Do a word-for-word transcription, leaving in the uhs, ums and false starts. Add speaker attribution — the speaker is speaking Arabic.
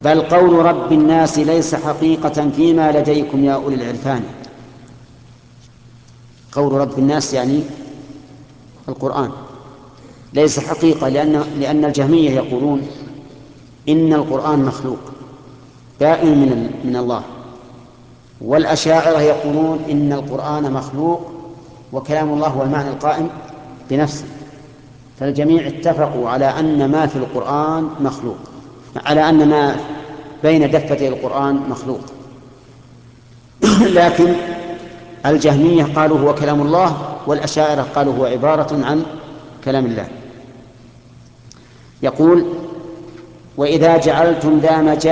Speaker 1: بل قول رب الناس ليس حقيقة فيما لديكم يا أولي العرفان. قول رب الناس يعني القرآن ليس حقيقة، لأن, لأن الجهمية يقولون إن القرآن مخلوق بائن من, من الله، والأشاعرة يقولون إن القرآن مخلوق وكلام الله هو المعنى القائم بنفسه. فالجميع اتفقوا على أن ما في القرآن مخلوق، على أن ما بين دفتي القرآن مخلوق. لكن الجهمية قالوا هو كلام الله، والأشاعرة قالوا هو عبارة عن كلام الله. يقول: وإذا جعلتم ذا مجال